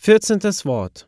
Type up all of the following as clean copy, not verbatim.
14. Wort.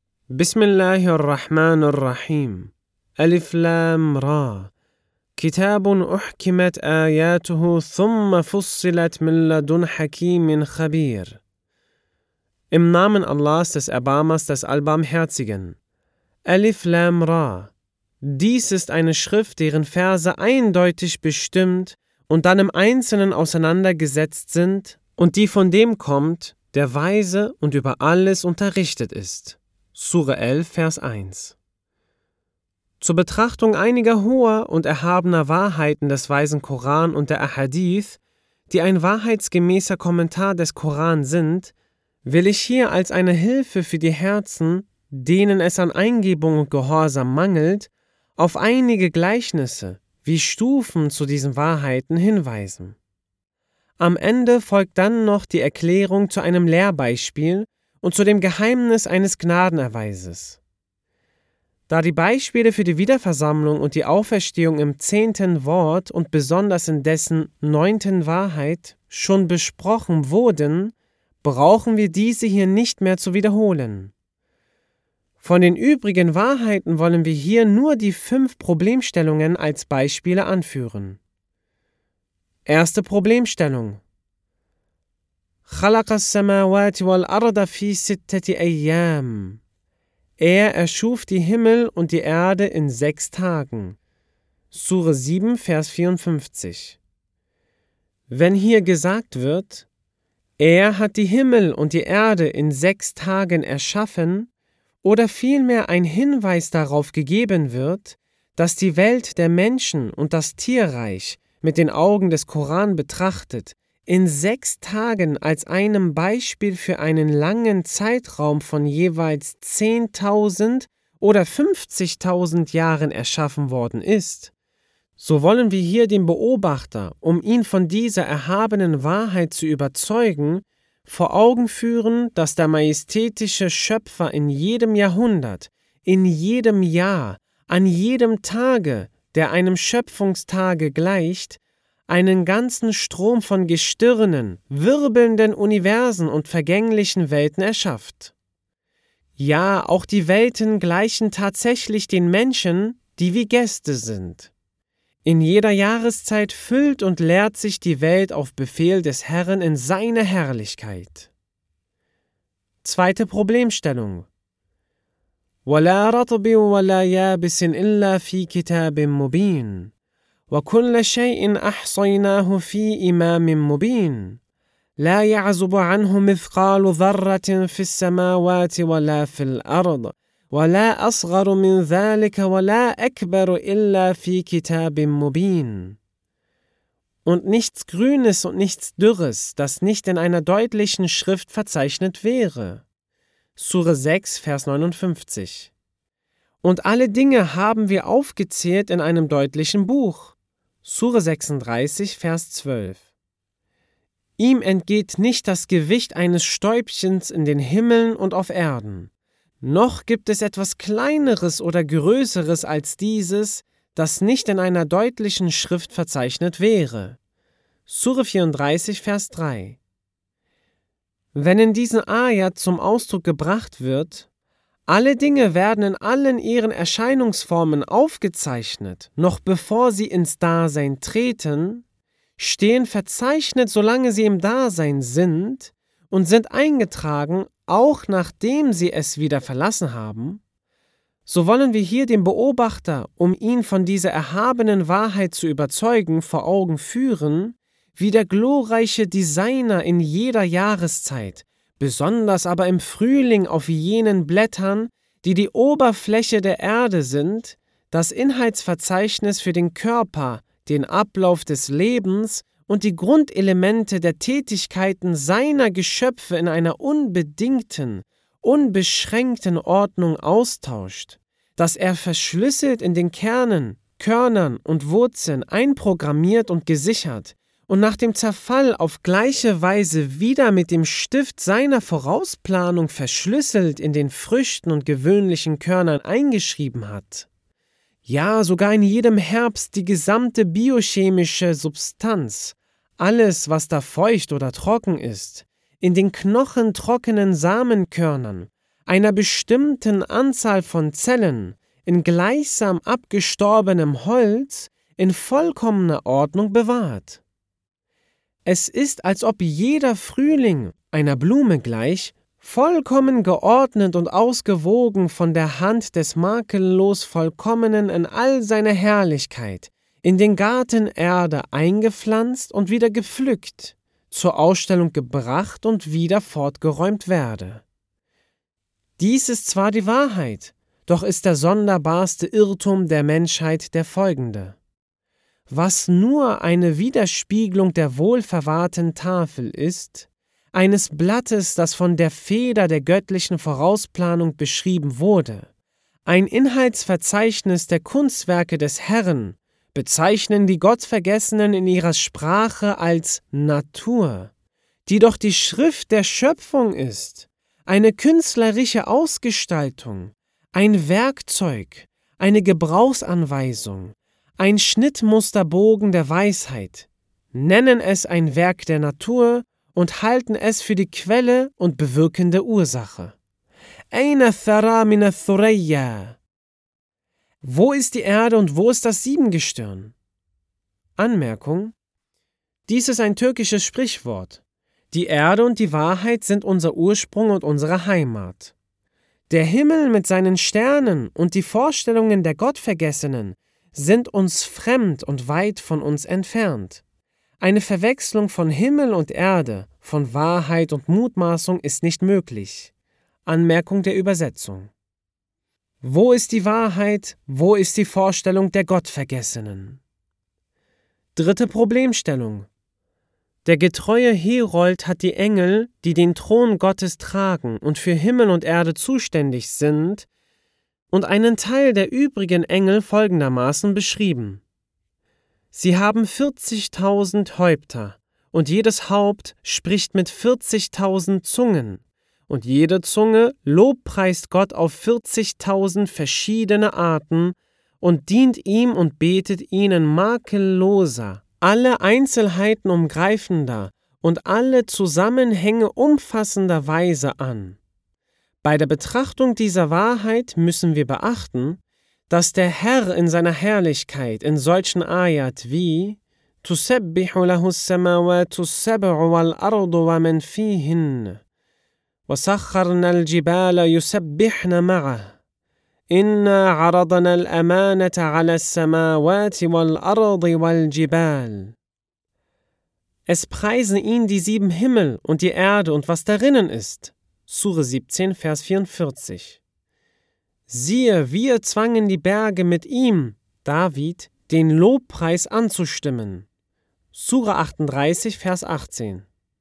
Bismillahirrahmanirrahim. Alif Lam Ra. Kitabun uhkimat ayatuhu thumma fussilat min ladun hakimin khabir. Im Namen Allahs, des Erbarmers, des Allbarmherzigen. Alif Lam Ra. Dies ist eine Schrift, deren Verse eindeutig bestimmt und dann im Einzelnen auseinandergesetzt sind und die von dem kommt, der weise und über alles unterrichtet ist. Sure 11, Vers 1. Zur Betrachtung einiger hoher und erhabener Wahrheiten des weisen Koran und der Ahadith, die ein wahrheitsgemäßer Kommentar des Koran sind, will ich hier als eine Hilfe für die Herzen, denen es an Eingebung und Gehorsam mangelt, auf einige Gleichnisse wie Stufen zu diesen Wahrheiten hinweisen. Am Ende folgt dann noch die Erklärung zu einem Lehrbeispiel und zu dem Geheimnis eines Gnadenerweises. Da die Beispiele für die Wiederversammlung und die Auferstehung im 10. Wort und besonders in dessen 9. Wahrheit schon besprochen wurden, brauchen wir diese hier nicht mehr zu wiederholen. Von den übrigen Wahrheiten wollen wir hier nur die 5 Problemstellungen als Beispiele anführen. Erste Problemstellung. خلق السماوات والأرض في 6 أيام. Er erschuf die Himmel und die Erde in 6 Tagen. Sure 7, Vers 54. Wenn hier gesagt wird, er hat die Himmel und die Erde in 6 Tagen erschaffen, oder vielmehr ein Hinweis darauf gegeben wird, dass die Welt der Menschen und das Tierreich mit den Augen des Koran betrachtet, in 6 Tagen als einem Beispiel für einen langen Zeitraum von jeweils 10.000 oder 50.000 Jahren erschaffen worden ist, so wollen wir hier dem Beobachter, um ihn von dieser erhabenen Wahrheit zu überzeugen, vor Augen führen, dass der majestätische Schöpfer in jedem Jahrhundert, in jedem Jahr, an jedem Tage, der einem Schöpfungstage gleicht, einen ganzen Strom von Gestirnen, wirbelnden Universen und vergänglichen Welten erschafft. Ja, auch die Welten gleichen tatsächlich den Menschen, die wie Gäste sind. In jeder Jahreszeit füllt und leert sich die Welt auf Befehl des Herrn in seiner Herrlichkeit. Zweite Problemstellung. وَلَا رَطْبٍ وَلَا يَابِسٍ إِلَّا فِي كِتَابٍ مُبِينٍ وَكُلَّ شَيْءٍ أَحْصَيْنَاهُ فِي إِمَامٍ مُبِينٍ لَا يَعْزُبُ عَنْهُ مِثْقَالُ ذَرَّةٍ فِي السَّمَاوَاتِ وَلَا فِي الْأَرْضِ وَلَا أَصْغَرُ مِنْ ذَلِكَ وَلَا أَكْبَرُ إِلَّا فِي كِتَابٍ مُبِينٍ. Und nichts Grünes und nichts Dürres, das nicht in einer deutlichen Schrift verzeichnet wäre. Sure 6, Vers 59. Und alle Dinge haben wir aufgezählt in einem deutlichen Buch. Sure 36, Vers 12. Ihm entgeht nicht das Gewicht eines Stäubchens in den Himmeln und auf Erden. Noch gibt es etwas Kleineres oder Größeres als dieses, das nicht in einer deutlichen Schrift verzeichnet wäre. Sure 34, Vers 3. Wenn in diesen Ayat zum Ausdruck gebracht wird, alle Dinge werden in allen ihren Erscheinungsformen aufgezeichnet, noch bevor sie ins Dasein treten, stehen verzeichnet, solange sie im Dasein sind und sind eingetragen, auch nachdem sie es wieder verlassen haben, so wollen wir hier dem Beobachter, um ihn von dieser erhabenen Wahrheit zu überzeugen, vor Augen führen, wie der glorreiche Designer in jeder Jahreszeit, besonders aber im Frühling auf jenen Blättern, die die Oberfläche der Erde sind, das Inhaltsverzeichnis für den Körper, den Ablauf des Lebens und die Grundelemente der Tätigkeiten seiner Geschöpfe in einer unbedingten, unbeschränkten Ordnung austauscht, dass er verschlüsselt in den Kernen, Körnern und Wurzeln einprogrammiert und gesichert und nach dem Zerfall auf gleiche Weise wieder mit dem Stift seiner Vorausplanung verschlüsselt in den Früchten und gewöhnlichen Körnern eingeschrieben hat. Ja, sogar in jedem Herbst die gesamte biochemische Substanz, alles, was da feucht oder trocken ist, in den knochentrockenen Samenkörnern, einer bestimmten Anzahl von Zellen, in gleichsam abgestorbenem Holz, in vollkommener Ordnung bewahrt. Es ist, als ob jeder Frühling, einer Blume gleich, vollkommen geordnet und ausgewogen von der Hand des makellos Vollkommenen in all seiner Herrlichkeit in den Garten Erde eingepflanzt und wieder gepflückt, zur Ausstellung gebracht und wieder fortgeräumt werde. Dies ist zwar die Wahrheit, doch ist der sonderbarste Irrtum der Menschheit der folgende: Was nur eine Widerspiegelung der wohlverwahrten Tafel ist, eines Blattes, das von der Feder der göttlichen Vorausplanung beschrieben wurde, ein Inhaltsverzeichnis der Kunstwerke des Herrn, bezeichnen die Gottvergessenen in ihrer Sprache als Natur, die doch die Schrift der Schöpfung ist, eine künstlerische Ausgestaltung, ein Werkzeug, eine Gebrauchsanweisung, ein Schnittmusterbogen der Weisheit, nennen es ein Werk der Natur und halten es für die Quelle und bewirkende Ursache. Aina thara min ath-thurayya. Wo ist die Erde und wo ist das Siebengestirn? Anmerkung: Dies ist ein türkisches Sprichwort. Die Erde und die Wahrheit sind unser Ursprung und unsere Heimat. Der Himmel mit seinen Sternen und die Vorstellungen der Gottvergessenen sind uns fremd und weit von uns entfernt. Eine Verwechslung von Himmel und Erde, von Wahrheit und Mutmaßung ist nicht möglich. Anmerkung der Übersetzung. Wo ist die Wahrheit, wo ist die Vorstellung der Gottvergessenen? Dritte Problemstellung. Der getreue Herold hat die Engel, die den Thron Gottes tragen und für Himmel und Erde zuständig sind, und einen Teil der übrigen Engel folgendermaßen beschrieben: Sie haben 40.000 Häupter, und jedes Haupt spricht mit 40.000 Zungen, und jede Zunge lobpreist Gott auf 40.000 verschiedene Arten und dient ihm und betet ihn in makelloser, alle Einzelheiten umgreifender und alle Zusammenhänge umfassender Weise an. Bei der Betrachtung dieser Wahrheit müssen wir beachten, dass der Herr in seiner Herrlichkeit in solchen Ayat wie تُسَبِّحُ لَهُ السَّمَاوَاتُ السَّبْعُ وَالْأَرْضُ وَمَنْ فِيهِنَّ وَسَخَّرْنَا الْجِبَالَ يُسَبِّحْنَ مَعَهُ إِنَّا عَرَضْنَا الْأَمَانَةَ عَلَى السَّمَاوَاتِ وَالْأَرْضِ وَالْجِبَالِ. Es preisen ihn die 7 Himmel und die Erde und was darinnen ist. Sure 17, Vers 44. Siehe, wir zwangen die Berge mit ihm, David, den Lobpreis anzustimmen. Sure 38, Vers 18.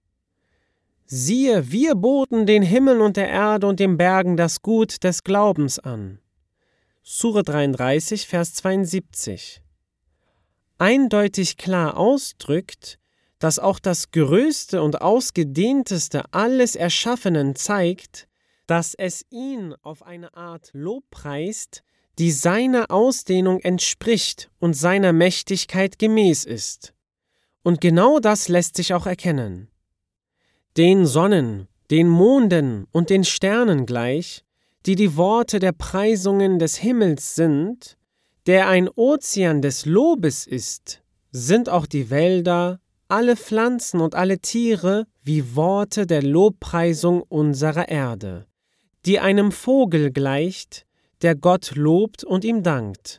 Siehe, wir boten den Himmel und der Erde und den Bergen das Gut des Glaubens an. Sure 33, Vers 72. Eindeutig klar ausdrückt, dass auch das Größte und Ausgedehnteste alles Erschaffenen zeigt, dass es ihn auf eine Art lobpreist, die seiner Ausdehnung entspricht und seiner Mächtigkeit gemäß ist. Und genau das lässt sich auch erkennen. Den Sonnen, den Monden und den Sternen gleich, die die Worte der Preisungen des Himmels sind, der ein Ozean des Lobes ist, sind auch die Wälder, alle Pflanzen und alle Tiere wie Worte der Lobpreisung unserer Erde, die einem Vogel gleicht, der Gott lobt und ihm dankt.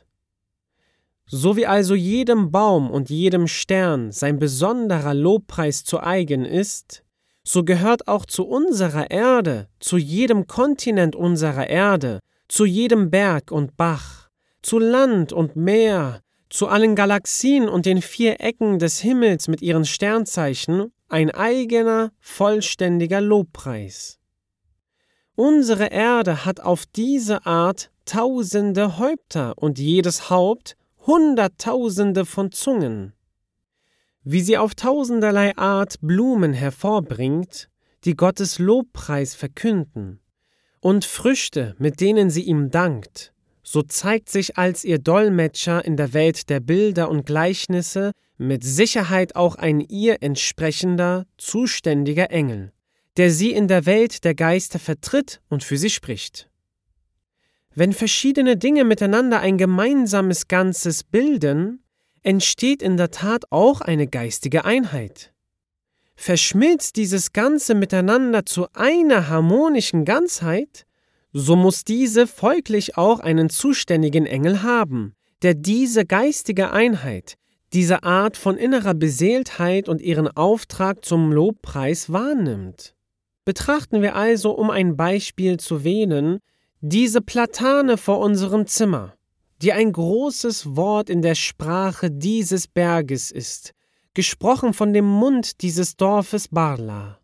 So wie also jedem Baum und jedem Stern sein besonderer Lobpreis zu eigen ist, so gehört auch zu unserer Erde, zu jedem Kontinent unserer Erde, zu jedem Berg und Bach, zu Land und Meer, zu allen Galaxien und den 4 Ecken des Himmels mit ihren Sternzeichen ein eigener, vollständiger Lobpreis. Unsere Erde hat auf diese Art tausende Häupter und jedes Haupt Hunderttausende von Zungen. Wie sie auf tausenderlei Art Blumen hervorbringt, die Gottes Lobpreis verkünden, und Früchte, mit denen sie ihm dankt, so zeigt sich als ihr Dolmetscher in der Welt der Bilder und Gleichnisse mit Sicherheit auch ein ihr entsprechender, zuständiger Engel, der sie in der Welt der Geister vertritt und für sie spricht. Wenn verschiedene Dinge miteinander ein gemeinsames Ganzes bilden, entsteht in der Tat auch eine geistige Einheit. Verschmilzt dieses Ganze miteinander zu einer harmonischen Ganzheit, so muss diese folglich auch einen zuständigen Engel haben, der diese geistige Einheit, diese Art von innerer Beseeltheit und ihren Auftrag zum Lobpreis wahrnimmt. Betrachten wir also, um ein Beispiel zu wählen, diese Platane vor unserem Zimmer, die ein großes Wort in der Sprache dieses Berges ist, gesprochen von dem Mund dieses Dorfes Barla.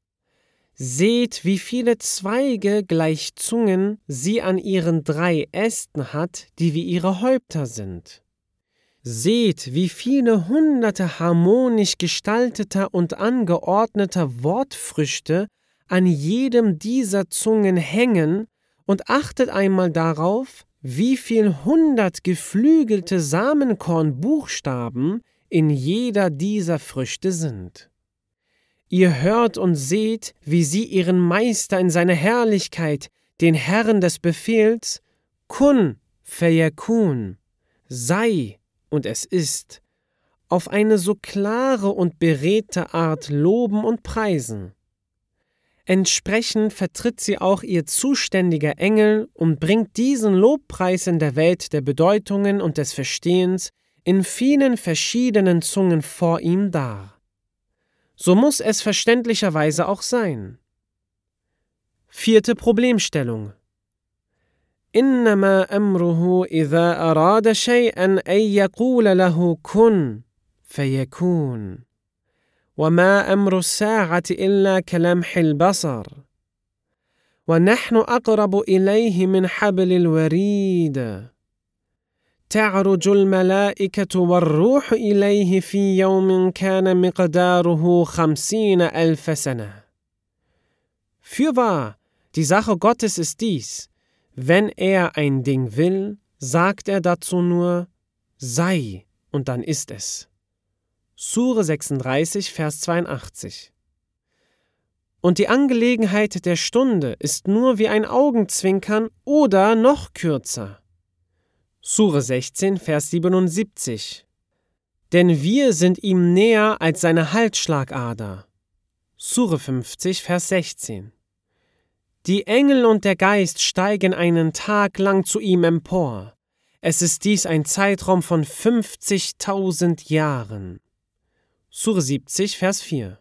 Seht, wie viele Zweige gleich Zungen sie an ihren 3 Ästen hat, die wie ihre Häupter sind. Seht, wie viele hunderte harmonisch gestalteter und angeordneter Wortfrüchte an jedem dieser Zungen hängen, und achtet einmal darauf, wie viel 100 geflügelte Samenkornbuchstaben in jeder dieser Früchte sind. Ihr hört und seht, wie sie ihren Meister in seiner Herrlichkeit, den Herrn des Befehls, Kun feyakun, sei und es ist, auf eine so klare und beredte Art loben und preisen. Entsprechend vertritt sie auch ihr zuständiger Engel und bringt diesen Lobpreis in der Welt der Bedeutungen und des Verstehens in vielen verschiedenen Zungen vor ihm dar. So muss es verständlicherweise auch sein. 4. Problemstellung. Innama amruhu idha arada shay'an an yaqula lahu kun fayakun. وما أمر الساعة إلا كلمح البصر ونحن أقرب إليه من حبل الوريد تعرج الملائكة والروح إليه في يوم كان مقداره 50.000 سنة. Fürwahr, die Sache Gottes ist dies: Wenn er ein Ding will, sagt er dazu nur, sei, und dann ist es. Sure 36, Vers 82. Und die Angelegenheit der Stunde ist nur wie ein Augenzwinkern oder noch kürzer. Sure 16, Vers 77. Denn wir sind ihm näher als seine Halsschlagader. Sure 50, Vers 16. Die Engel und der Geist steigen einen Tag lang zu ihm empor. Es ist dies ein Zeitraum von 50.000 Jahren. Sure 70, Vers 4.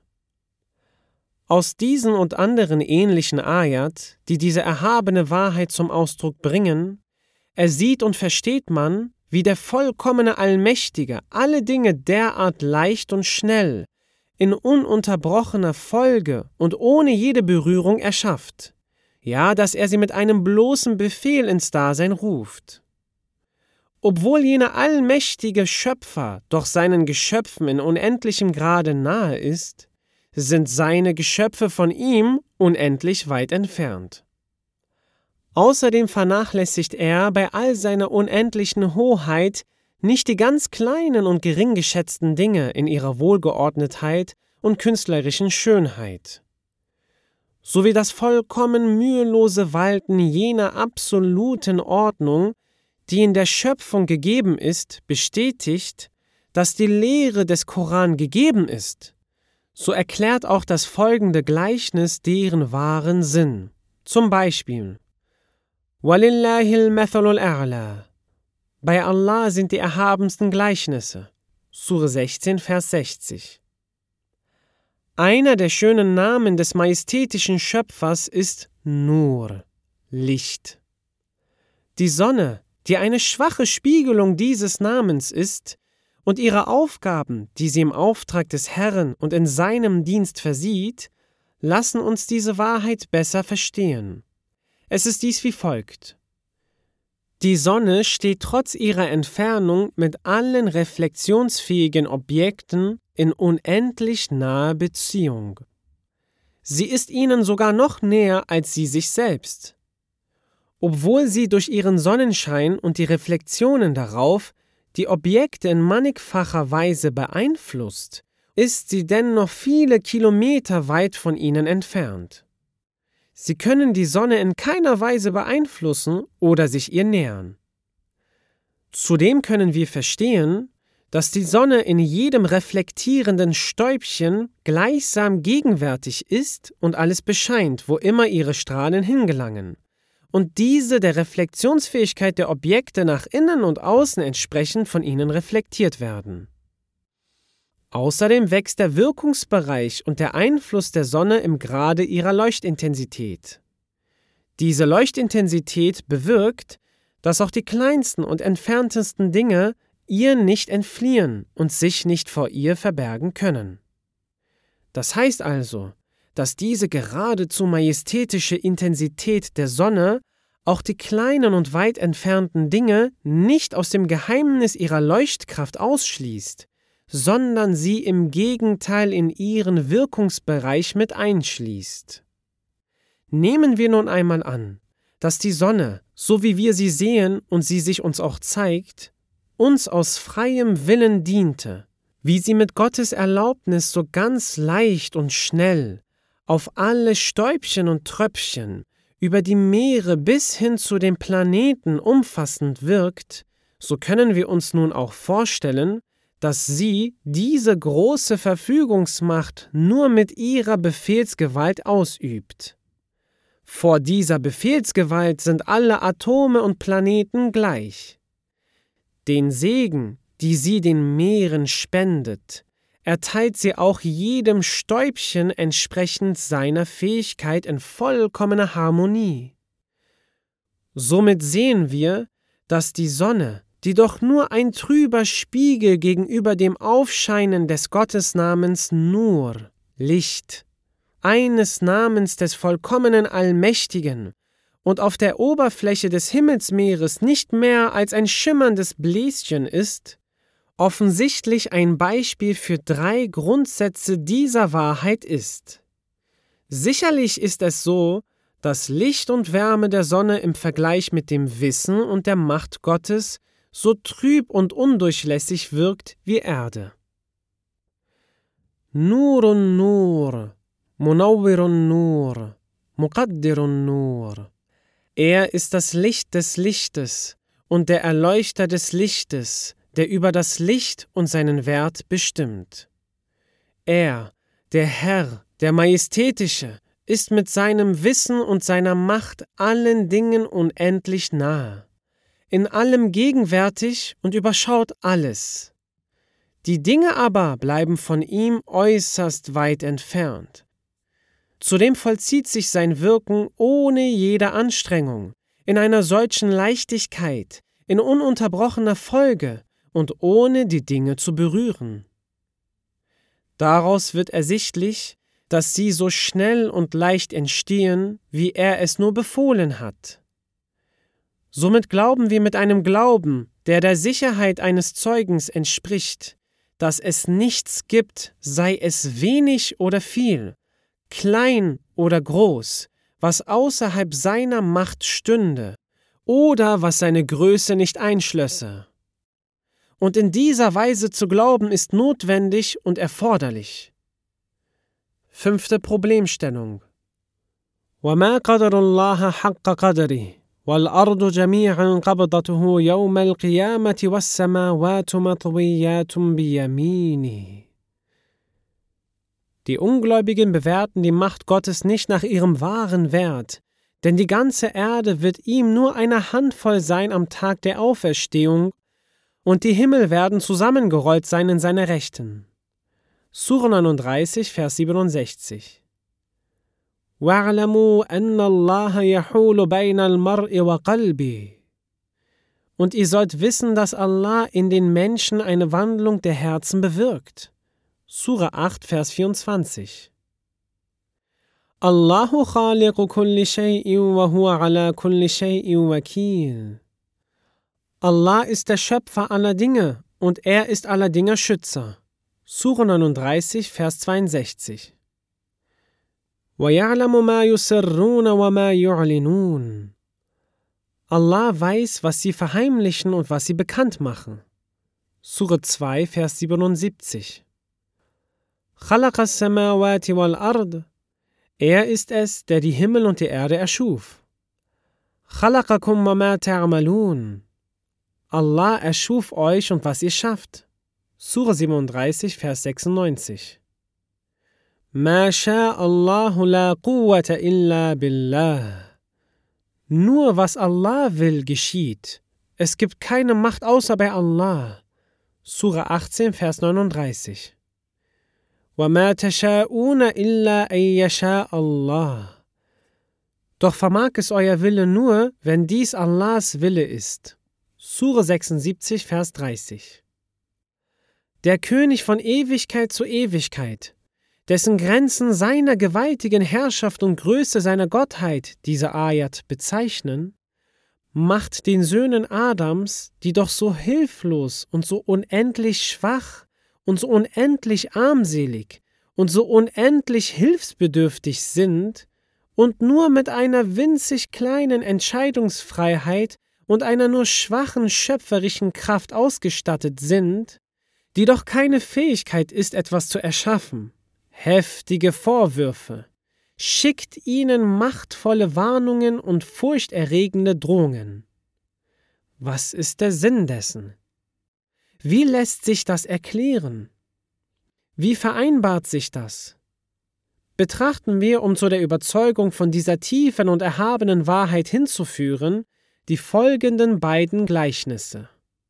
Aus diesen und anderen ähnlichen Ayat, die diese erhabene Wahrheit zum Ausdruck bringen, ersieht und versteht man, wie der vollkommene Allmächtige alle Dinge derart leicht und schnell, in ununterbrochener Folge und ohne jede Berührung erschafft, ja, dass er sie mit einem bloßen Befehl ins Dasein ruft. Obwohl jener allmächtige Schöpfer doch seinen Geschöpfen in unendlichem Grade nahe ist, sind seine Geschöpfe von ihm unendlich weit entfernt. Außerdem vernachlässigt er bei all seiner unendlichen Hoheit nicht die ganz kleinen und gering geschätzten Dinge in ihrer Wohlgeordnetheit und künstlerischen Schönheit, sowie das vollkommen mühelose Walten jener absoluten Ordnung, die in der Schöpfung gegeben ist, bestätigt, dass die Lehre des Koran gegeben ist. So erklärt auch das folgende Gleichnis deren wahren Sinn. Zum Beispiel: Walillahil mathalul a'la. Bei Allah sind die erhabensten Gleichnisse. Sure 16, Vers 60. Einer der schönen Namen des majestätischen Schöpfers ist Nur, Licht. Die Sonne, die eine schwache Spiegelung dieses Namens ist, und ihre Aufgaben, die sie im Auftrag des Herrn und in seinem Dienst versieht, lassen uns diese Wahrheit besser verstehen. Es ist dies wie folgt: Die Sonne steht trotz ihrer Entfernung mit allen reflexionsfähigen Objekten in unendlich naher Beziehung. Sie ist ihnen sogar noch näher als sie sich selbst. Obwohl sie durch ihren Sonnenschein und die Reflexionen darauf die Objekte in mannigfacher Weise beeinflusst ist sie dennoch viele Kilometer weit von ihnen entfernt. Sie können die Sonne in keiner Weise beeinflussen oder sich ihr nähern. Zudem können wir verstehen, dass die Sonne in jedem reflektierenden Stäubchen gleichsam gegenwärtig ist und alles bescheint, wo immer ihre Strahlen hingelangen, und diese der Reflexionsfähigkeit der Objekte nach innen und außen entsprechend von ihnen reflektiert werden. Außerdem wächst der Wirkungsbereich und der Einfluss der Sonne im Grade ihrer Leuchtintensität. Diese Leuchtintensität bewirkt, dass auch die kleinsten und entferntesten Dinge ihr nicht entfliehen und sich nicht vor ihr verbergen können. Das heißt also, dass diese geradezu majestätische Intensität der Sonne auch die kleinen und weit entfernten Dinge nicht aus dem Geheimnis ihrer Leuchtkraft ausschließt, sondern sie im Gegenteil in ihren Wirkungsbereich mit einschließt. Nehmen wir nun einmal an, dass die Sonne, so wie wir sie sehen und sie sich uns auch zeigt, uns aus freiem Willen diente, wie sie mit Gottes Erlaubnis so ganz leicht und schnell auf alle Stäubchen und Tröpfchen über die Meere bis hin zu den Planeten umfassend wirkt, so können wir uns nun auch vorstellen, dass sie diese große Verfügungsmacht nur mit ihrer Befehlsgewalt ausübt. Vor dieser Befehlsgewalt sind alle Atome und Planeten gleich. Den Segen, die sie den Meeren spendet, erteilt sie auch jedem Stäubchen entsprechend seiner Fähigkeit in vollkommener Harmonie. Somit sehen wir, dass die Sonne, die doch nur ein trüber Spiegel gegenüber dem Aufscheinen des Gottesnamens Nur, Licht, eines Namens des vollkommenen Allmächtigen, und auf der Oberfläche des Himmelsmeeres nicht mehr als ein schimmerndes Bläschen ist, offensichtlich ein Beispiel für 3 Grundsätze dieser Wahrheit ist. Sicherlich ist es so, dass Licht und Wärme der Sonne im Vergleich mit dem Wissen und der Macht Gottes so trüb und undurchlässig wirkt wie Erde. Nurun Nur, Munawwirun Nur, Muqaddirun Nur. Er ist das Licht des Lichtes und der Erleuchter des Lichtes, der über das Licht und seinen Wert bestimmt. Er, der Herr, der Majestätische, ist mit seinem Wissen und seiner Macht allen Dingen unendlich nahe, in allem gegenwärtig und überschaut alles. Die Dinge aber bleiben von ihm äußerst weit entfernt. Zudem vollzieht sich sein Wirken ohne jede Anstrengung, in einer solchen Leichtigkeit, in ununterbrochener Folge und ohne die Dinge zu berühren. Daraus wird ersichtlich, dass sie so schnell und leicht entstehen, wie er es nur befohlen hat. Somit glauben wir mit einem Glauben, der der Sicherheit eines Zeugens entspricht, dass es nichts gibt, sei es wenig oder viel, klein oder groß, was außerhalb seiner Macht stünde oder was seine Größe nicht einschlösse. Und in dieser Weise zu glauben ist notwendig und erforderlich. 5. Problemstellung. وَمَا قَدَرُ اللَّهَ حَقَّ قَدْرِهِ وَالْأَرْضُ جَمِيعًا قَبْضَتُهُ يَوْمَ الْقِيَامَةِ وَالسَّمَاوَاتُ مَطْوِيَّاتٌ بِيَمِينِهِ. Die Ungläubigen bewerten die Macht Gottes nicht nach ihrem wahren Wert, denn die ganze Erde wird ihm nur eine Handvoll sein am Tag der Auferstehung, und die Himmel werden zusammengerollt sein in seiner Rechten. Sura 39, Vers 67. وَاعْلَمُوا أَنَّ اللَّهَ يَحُولُ بَيْنَ الْمَرْءِ وَقَلْبِهِ. Und ihr sollt wissen, dass Allah in den Menschen eine Wandlung der Herzen bewirkt. Sura 8, Vers 24. Allahu khaliqu kulli shay'in wa huwa ala kulli shay'in wakil. Allah ist der Schöpfer aller Dinge und er ist aller Dinge Schützer. Sura 39, Vers 62. وَيَعْلَمُ مَا يُسِرُّونَ وَمَا يُعْلِنُونَ. Allah weiß, was sie verheimlichen und was sie bekannt machen. Sura 2, Vers 77. Khalaqa as-samawati wal ard. Er ist es, der die Himmel und die Erde erschuf. Khalaqakum wa ma ta'malun. Allah erschuf euch und was ihr schafft. Sura 37, Vers 96. Ma sha Allahu la quwwata illa billah. Nur was Allah will, geschieht. Es gibt keine Macht außer bei Allah. Sura 18, Vers 39. Wa ma tasha'una illa an yasha Allah. Doch vermag es euer Wille nur, wenn dies Allahs Wille ist. Sura 76, Vers 30. Der König von Ewigkeit zu Ewigkeit, dessen Grenzen seiner gewaltigen Herrschaft und Größe seiner Gottheit diese Ayat bezeichnen, macht den Söhnen Adams, die doch so hilflos und so unendlich schwach und so unendlich armselig und so unendlich hilfsbedürftig sind und nur mit einer winzig kleinen Entscheidungsfreiheit und einer nur schwachen schöpferischen Kraft ausgestattet sind, die doch keine Fähigkeit ist, etwas zu erschaffen, heftige Vorwürfe, schickt ihnen machtvolle Warnungen und furchterregende Drohungen. Was ist der Sinn dessen? Wie lässt sich das erklären? Wie vereinbart sich das? Betrachten wir, um zu der Überzeugung von dieser tiefen und erhabenen Wahrheit hinzuführen, die folgenden beiden Gleichnisse.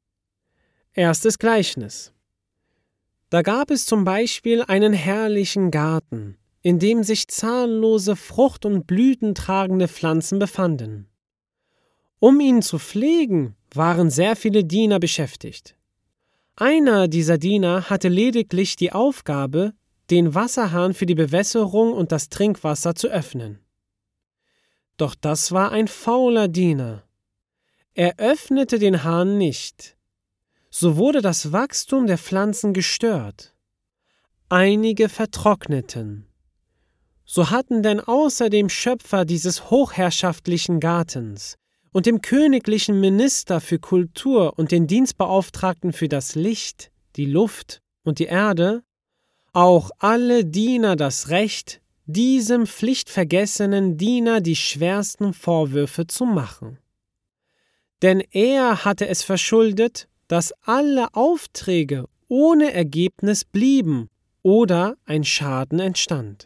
Erstes Gleichnis. Da gab es zum Beispiel einen herrlichen Garten, in dem sich zahllose frucht- und blütentragende Pflanzen befanden. Um ihn zu pflegen, waren sehr viele Diener beschäftigt. Einer dieser Diener hatte lediglich die Aufgabe, den Wasserhahn für die Bewässerung und das Trinkwasser zu öffnen. Doch das war ein fauler Diener. Er öffnete den Hahn nicht. So wurde das Wachstum der Pflanzen gestört. Einige vertrockneten. So hatten denn außer dem Schöpfer dieses hochherrschaftlichen Gartens und dem königlichen Minister für Kultur und den Dienstbeauftragten für das Licht, die Luft und die Erde, auch alle Diener das Recht, diesem pflichtvergessenen Diener die schwersten Vorwürfe zu machen. Denn er hatte es verschuldet, dass alle Aufträge ohne Ergebnis blieben oder ein Schaden entstand.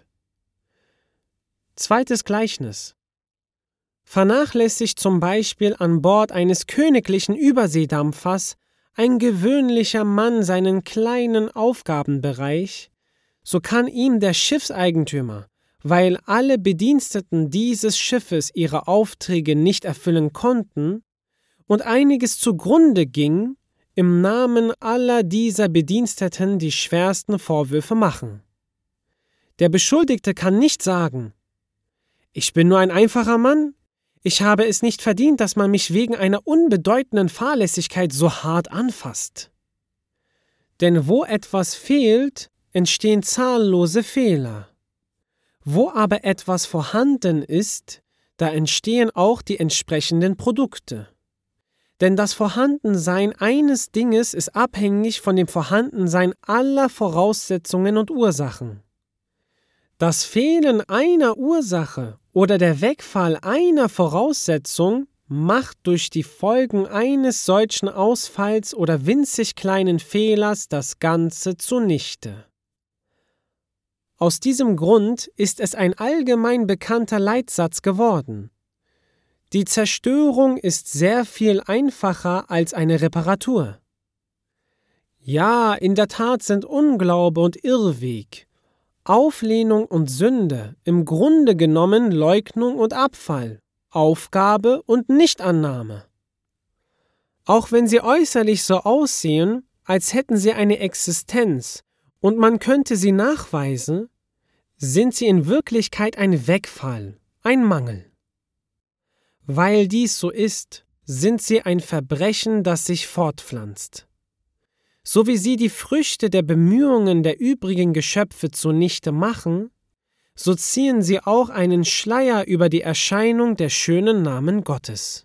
Zweites Gleichnis. Vernachlässigt zum Beispiel an Bord eines königlichen Überseedampfers ein gewöhnlicher Mann seinen kleinen Aufgabenbereich, so kann ihm der Schiffseigentümer, weil alle Bediensteten dieses Schiffes ihre Aufträge nicht erfüllen konnten und einiges zugrunde ging, im Namen aller dieser Bediensteten die schwersten Vorwürfe machen. Der Beschuldigte kann nicht sagen: Ich bin nur ein einfacher Mann, ich habe es nicht verdient, dass man mich wegen einer unbedeutenden Fahrlässigkeit so hart anfasst. Denn wo etwas fehlt, entstehen zahllose Fehler. Wo aber etwas vorhanden ist, da entstehen auch die entsprechenden Produkte. Denn das Vorhandensein eines Dinges ist abhängig von dem Vorhandensein aller Voraussetzungen und Ursachen. Das Fehlen einer Ursache oder der Wegfall einer Voraussetzung macht durch die Folgen eines solchen Ausfalls oder winzig kleinen Fehlers das Ganze zunichte. Aus diesem Grund ist es ein allgemein bekannter Leitsatz geworden: Die Zerstörung ist sehr viel einfacher als eine Reparatur. Ja, in der Tat sind Unglaube und Irrweg, Auflehnung und Sünde im Grunde genommen Leugnung und Abfall, Aufgabe und Nichtannahme. Auch wenn sie äußerlich so aussehen, als hätten sie eine Existenz und man könnte sie nachweisen, sind sie in Wirklichkeit ein Wegfall, ein Mangel. Weil dies so ist, sind sie ein Verbrechen, das sich fortpflanzt. So wie sie die Früchte der Bemühungen der übrigen Geschöpfe zunichte machen, so ziehen sie auch einen Schleier über die Erscheinung der schönen Namen Gottes.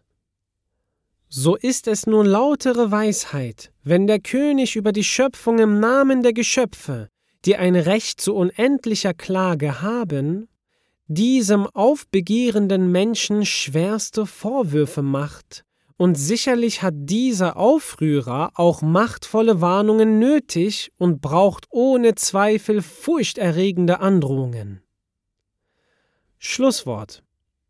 So ist es nun lautere Weisheit, wenn der König über die Schöpfung im Namen der Geschöpfe die ein Recht zu unendlicher Klage haben, diesem aufbegehrenden Menschen schwerste Vorwürfe macht, und sicherlich hat dieser Aufrührer auch machtvolle Warnungen nötig und braucht ohne Zweifel furchterregende Androhungen. Schlusswort.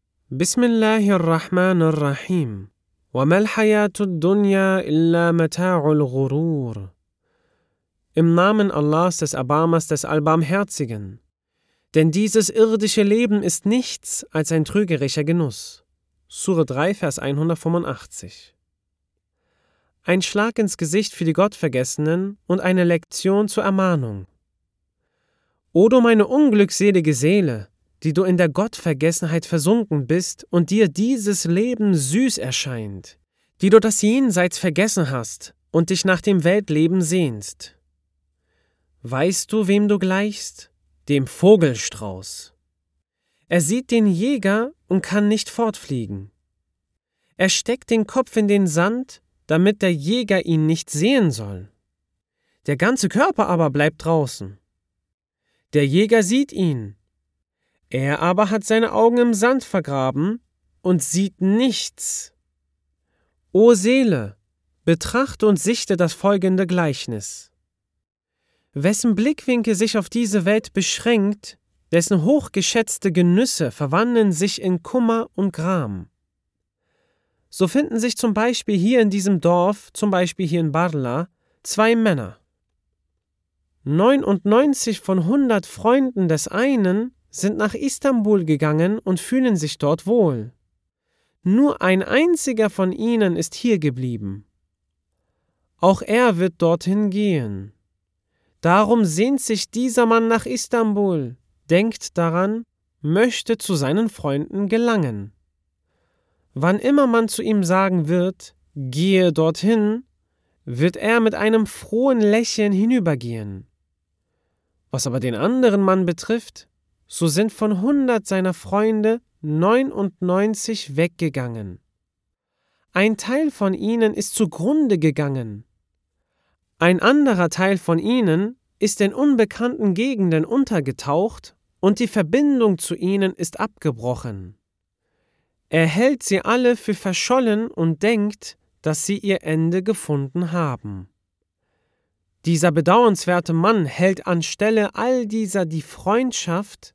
Bismillahirrahmanirrahim. Wa mal hayatud dunya illa mata'ul ghurur. Im Namen Allahs, des Erbarmers, des Allbarmherzigen. Denn dieses irdische Leben ist nichts als ein trügerischer Genuss. Sure 3, Vers 185. Ein Schlag ins Gesicht für die Gottvergessenen und eine Lektion zur Ermahnung. O du meine unglückselige Seele, die du in der Gottvergessenheit versunken bist und dir dieses Leben süß erscheint, die du das Jenseits vergessen hast und dich nach dem Weltleben sehnst. Weißt du, wem du gleichst? Dem Vogelstrauß. Er sieht den Jäger und kann nicht fortfliegen. Er steckt den Kopf in den Sand, damit der Jäger ihn nicht sehen soll. Der ganze Körper aber bleibt draußen. Der Jäger sieht ihn. Er aber hat seine Augen im Sand vergraben und sieht nichts. O Seele, betrachte und sichte das folgende Gleichnis. Wessen Blickwinkel sich auf diese Welt beschränkt, dessen hochgeschätzte Genüsse verwandeln sich in Kummer und Gram. So finden sich zum Beispiel hier in diesem Dorf, zum Beispiel hier in Barla, 2 Männer. 99 von 100 Freunden des einen sind nach Istanbul gegangen und fühlen sich dort wohl. Nur ein einziger von ihnen ist hier geblieben. Auch er wird dorthin gehen. Darum sehnt sich dieser Mann nach Istanbul, denkt daran, möchte zu seinen Freunden gelangen. Wann immer man zu ihm sagen wird, gehe dorthin, wird er mit einem frohen Lächeln hinübergehen. Was aber den anderen Mann betrifft, so sind von 100 seiner Freunde 99 weggegangen. Ein Teil von ihnen ist zugrunde gegangen. Ein anderer Teil von ihnen ist in unbekannten Gegenden untergetaucht und die Verbindung zu ihnen ist abgebrochen. Er hält sie alle für verschollen und denkt, dass sie ihr Ende gefunden haben. Dieser bedauernswerte Mann hält anstelle all dieser die Freundschaft.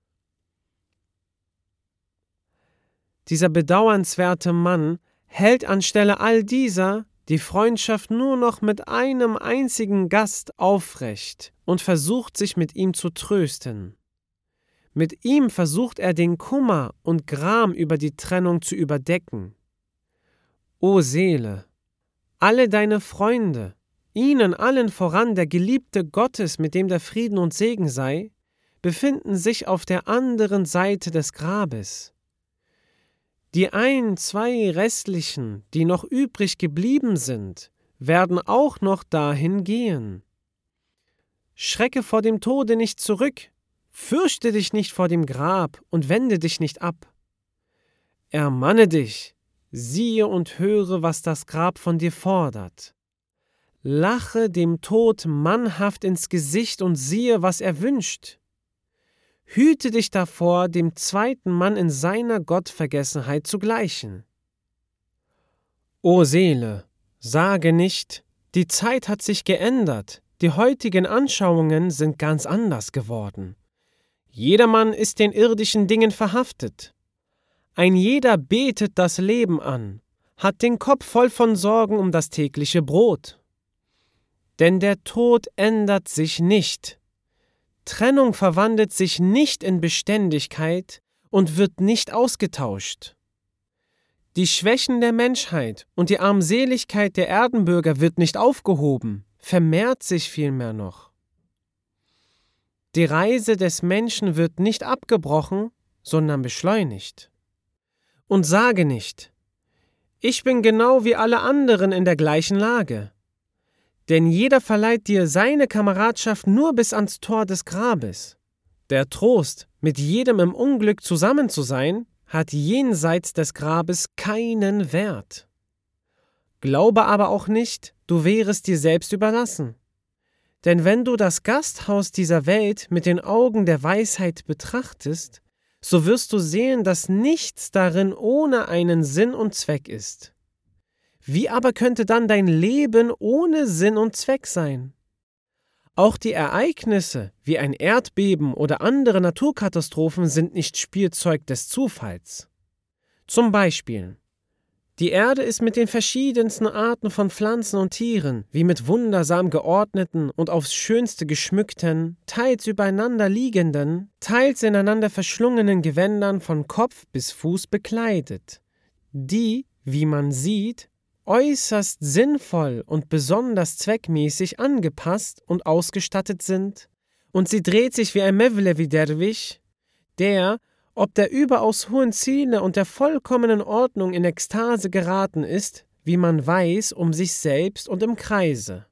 Dieser bedauernswerte Mann hält anstelle all dieser die Freundschaft nur noch mit einem einzigen Gast aufrecht und versucht sich mit ihm zu trösten. Mit ihm versucht er den Kummer und Gram über die Trennung zu überdecken. O Seele, alle deine Freunde, ihnen allen voran der Geliebte Gottes, mit dem der Frieden und Segen sei, befinden sich auf der anderen Seite des Grabes. Die 1, 2 restlichen, die noch übrig geblieben sind, werden auch noch dahin gehen. Schrecke vor dem Tode nicht zurück, fürchte dich nicht vor dem Grab und wende dich nicht ab. Ermanne dich, siehe und höre, was das Grab von dir fordert. Lache dem Tod mannhaft ins Gesicht und siehe, was er wünscht. Hüte dich davor, dem zweiten Mann in seiner Gottvergessenheit zu gleichen. O Seele, sage nicht, die Zeit hat sich geändert, die heutigen Anschauungen sind ganz anders geworden. Jedermann ist den irdischen Dingen verhaftet. Ein jeder betet das Leben an, hat den Kopf voll von Sorgen um das tägliche Brot. Denn der Tod ändert sich nicht. Trennung verwandelt sich nicht in Beständigkeit und wird nicht ausgetauscht. Die Schwächen der Menschheit und die Armseligkeit der Erdenbürger wird nicht aufgehoben, vermehrt sich vielmehr noch. Die Reise des Menschen wird nicht abgebrochen, sondern beschleunigt. Und sage nicht, ich bin genau wie alle anderen in der gleichen Lage. Denn jeder verleiht dir seine Kameradschaft nur bis ans Tor des Grabes. Der Trost, mit jedem im Unglück zusammen zu sein, hat jenseits des Grabes keinen Wert. Glaube aber auch nicht, du wärest dir selbst überlassen. Denn wenn du das Gasthaus dieser Welt mit den Augen der Weisheit betrachtest, so wirst du sehen, dass nichts darin ohne einen Sinn und Zweck ist. Wie aber könnte dann dein Leben ohne Sinn und Zweck sein? Auch die Ereignisse wie ein Erdbeben oder andere Naturkatastrophen sind nicht Spielzeug des Zufalls. Zum Beispiel: Die Erde ist mit den verschiedensten Arten von Pflanzen und Tieren, wie mit wundersam geordneten und aufs Schönste geschmückten, teils übereinander liegenden, teils ineinander verschlungenen Gewändern von Kopf bis Fuß bekleidet, die, wie man sieht, äußerst sinnvoll und besonders zweckmäßig angepasst und ausgestattet sind, und sie dreht sich wie ein Mevlevi-Derwisch, der, ob der überaus hohen Ziele und der vollkommenen Ordnung in Ekstase geraten ist, wie man weiß, um sich selbst und im Kreise.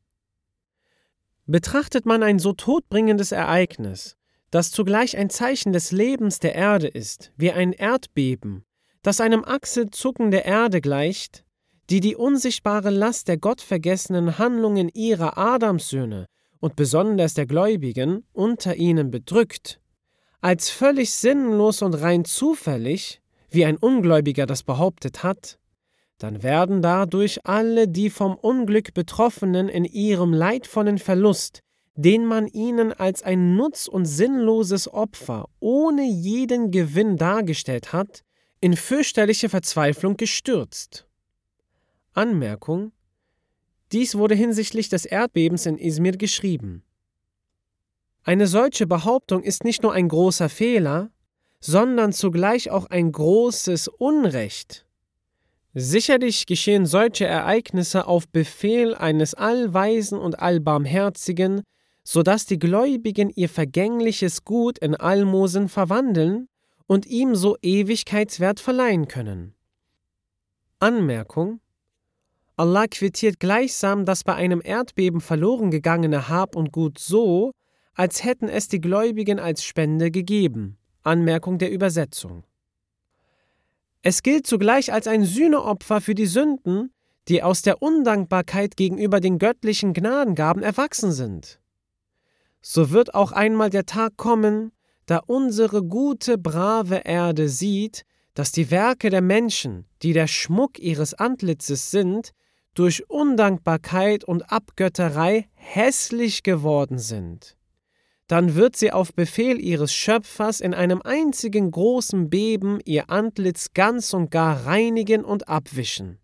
Betrachtet man ein so todbringendes Ereignis, das zugleich ein Zeichen des Lebens der Erde ist, wie ein Erdbeben, das einem Achselzucken der Erde gleicht, die unsichtbare Last der gottvergessenen Handlungen ihrer Adamssöhne und besonders der Gläubigen unter ihnen bedrückt, als völlig sinnlos und rein zufällig, wie ein Ungläubiger das behauptet hat, dann werden dadurch alle die vom Unglück Betroffenen in ihrem leidvollen Verlust, den man ihnen als ein nutz- und sinnloses Opfer ohne jeden Gewinn dargestellt hat, in fürchterliche Verzweiflung gestürzt. Anmerkung: Dies wurde hinsichtlich des Erdbebens in Izmir geschrieben. Eine solche Behauptung ist nicht nur ein großer Fehler, sondern zugleich auch ein großes Unrecht. Sicherlich geschehen solche Ereignisse auf Befehl eines Allweisen und Allbarmherzigen, so dass die Gläubigen ihr vergängliches Gut in Almosen verwandeln und ihm so Ewigkeitswert verleihen können. Anmerkung: Allah quittiert gleichsam das bei einem Erdbeben verloren gegangene Hab und Gut so, als hätten es die Gläubigen als Spende gegeben. Anmerkung der Übersetzung. Es gilt zugleich als ein Sühneopfer für die Sünden, die aus der Undankbarkeit gegenüber den göttlichen Gnadengaben erwachsen sind. So wird auch einmal der Tag kommen, da unsere gute, brave Erde sieht, dass die Werke der Menschen, die der Schmuck ihres Antlitzes sind, durch Undankbarkeit und Abgötterei hässlich geworden sind. Dann wird sie auf Befehl ihres Schöpfers in einem einzigen großen Beben ihr Antlitz ganz und gar reinigen und abwischen.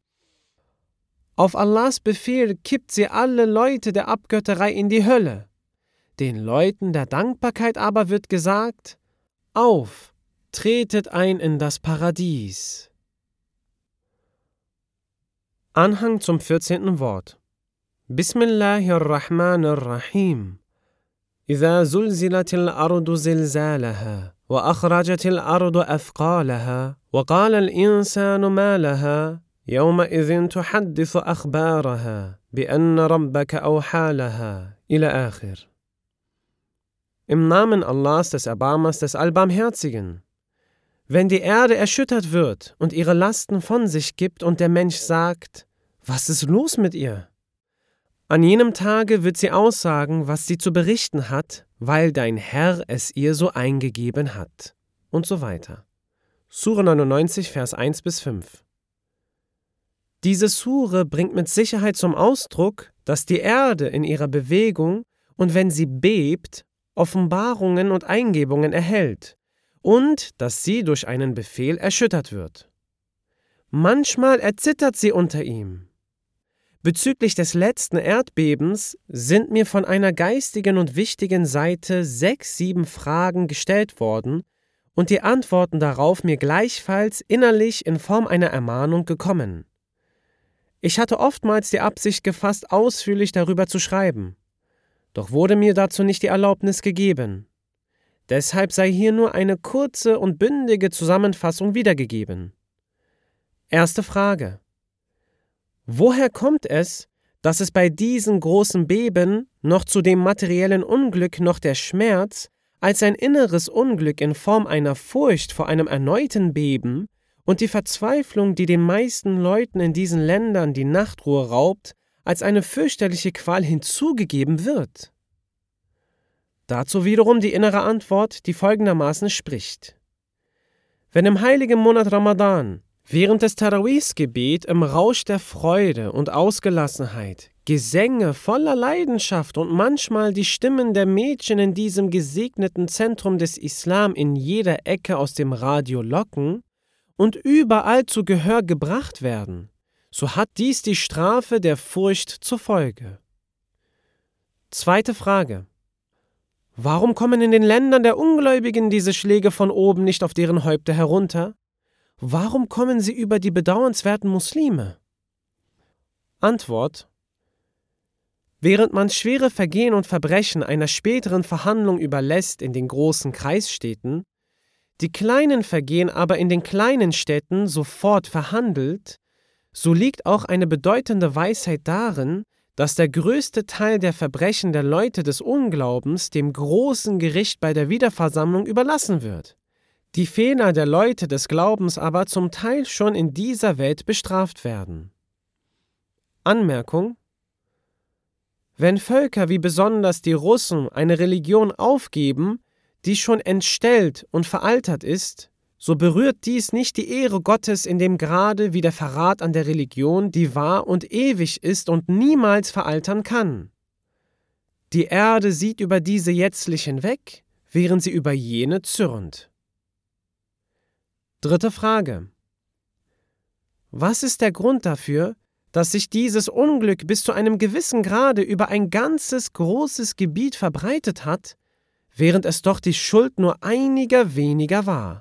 Auf Allahs Befehl kippt sie alle Leute der Abgötterei in die Hölle. Den Leuten der Dankbarkeit aber wird gesagt: Auf, tretet ein in das Paradies. Anhang zum 14. Wort. Bismillahirrahmanirrahim. إذا زلزلت الأرض زلزالها وأخرجت الأرض أثقالها وقال الإنسان ما لها يومئذ تحدث أخبارها بأن ربك أوحى لها إلى آخر. Im Namen Allahs, des Erbarmers, des Allbarmherzigen. Wenn die Erde erschüttert wird und ihre Lasten von sich gibt und der Mensch sagt: Was ist los mit ihr? An jenem Tage wird sie aussagen, was sie zu berichten hat, weil dein Herr es ihr so eingegeben hat. Und so weiter. Sure 99, Vers 1-5. Diese Sure bringt mit Sicherheit zum Ausdruck, dass die Erde in ihrer Bewegung und wenn sie bebt, Offenbarungen und Eingebungen erhält und dass sie durch einen Befehl erschüttert wird. Manchmal erzittert sie unter ihm. Bezüglich des letzten Erdbebens sind mir von einer geistigen und wichtigen Seite 6-7 Fragen gestellt worden und die Antworten darauf mir gleichfalls innerlich in Form einer Ermahnung gekommen. Ich hatte oftmals die Absicht gefasst, ausführlich darüber zu schreiben, doch wurde mir dazu nicht die Erlaubnis gegeben. Deshalb sei hier nur eine kurze und bündige Zusammenfassung wiedergegeben. Erste Frage: Woher kommt es, dass es bei diesen großen Beben noch zu dem materiellen Unglück noch der Schmerz als ein inneres Unglück in Form einer Furcht vor einem erneuten Beben und die Verzweiflung, die den meisten Leuten in diesen Ländern die Nachtruhe raubt, als eine fürchterliche Qual hinzugegeben wird? Dazu wiederum die innere Antwort, die folgendermaßen spricht: Wenn im heiligen Monat Ramadan während des Tarawih-Gebet im Rausch der Freude und Ausgelassenheit Gesänge voller Leidenschaft und manchmal die Stimmen der Mädchen in diesem gesegneten Zentrum des Islam in jeder Ecke aus dem Radio locken und überall zu Gehör gebracht werden, so hat dies die Strafe der Furcht zur Folge. Zweite Frage: Warum kommen in den Ländern der Ungläubigen diese Schläge von oben nicht auf deren Häupter herunter? Warum kommen sie über die bedauernswerten Muslime? Antwort: Während man schwere Vergehen und Verbrechen einer späteren Verhandlung überlässt in den großen Kreisstädten, die kleinen Vergehen aber in den kleinen Städten sofort verhandelt, so liegt auch eine bedeutende Weisheit darin, dass der größte Teil der Verbrechen der Leute des Unglaubens dem großen Gericht bei der Wiederversammlung überlassen wird, die Fehler der Leute des Glaubens aber zum Teil schon in dieser Welt bestraft werden. Anmerkung: Wenn Völker wie besonders die Russen eine Religion aufgeben, die schon entstellt und veraltert ist, so berührt dies nicht die Ehre Gottes in dem Grade wie der Verrat an der Religion, die wahr und ewig ist und niemals veraltern kann. Die Erde sieht über diese jetztlich hinweg, während sie über jene zürnt. Dritte Frage: Was ist der Grund dafür, dass sich dieses Unglück bis zu einem gewissen Grade über ein ganzes großes Gebiet verbreitet hat, während es doch die Schuld nur einiger weniger war?